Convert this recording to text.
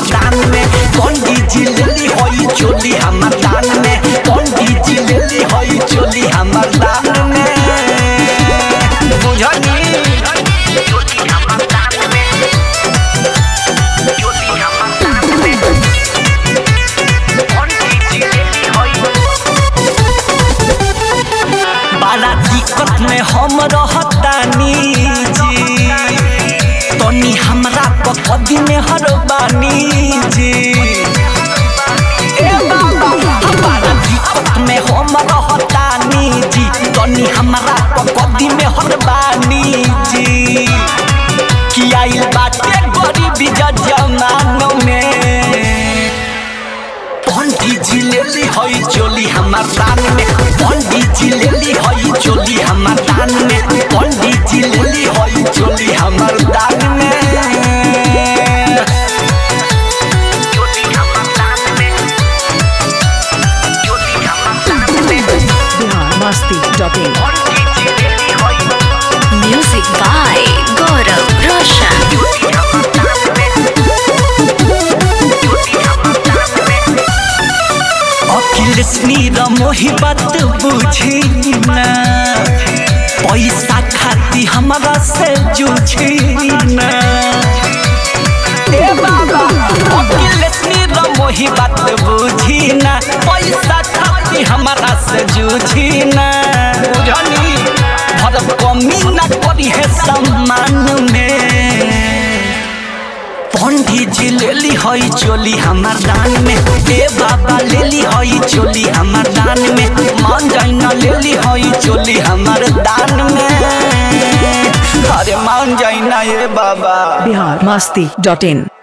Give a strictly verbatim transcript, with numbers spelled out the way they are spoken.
हमर दान में पंडित जी लेली होई चोली हमर दान में पंडित जी लेली होई चोली हमर दान में बुझनी चोली हमर दान में चोली हमर दान में पंडित जी लेली होई बड़ा दिक्कत में हम रहतानी जी तनी हमरा कदी में हरबानी जी ए बाबा बड़ा दिक्कत में हम रहतानी जी तनी हमरा कदी में हरबानी जी कि आइल बाटे गरीबी जमाना में पंडित जी लेली होई चोली हमर दान में पंडित जी लेली होई चोली हमर दान में पंडित जी लेली होई चोली हमर दान में चोली हमर दान में चोली हमर दान में बिहार मस्ती डॉट इन पंडित जी लेली होई म्यूजिक बाय गौरव रोशन। चोली हमर दान में चोली हमर दान में अखिलेशनी र मोही बात बुझी ना पैसा खाती हमरा से जूझी ना ए बाबा अखिलेशनी र मोही बात बुझी ना पैसा खाती हमरा से जूझी ना बुझनी भर कमी ना करी है सम्मान में पंडित जी लेली होई चोली हमर दान में ए बाबा लेली होई चोली हमर दान में मान जाइना लेली होई चोली हमर दान में अरे मान जाइना ए बाबा बिहार मस्ती डॉट इन।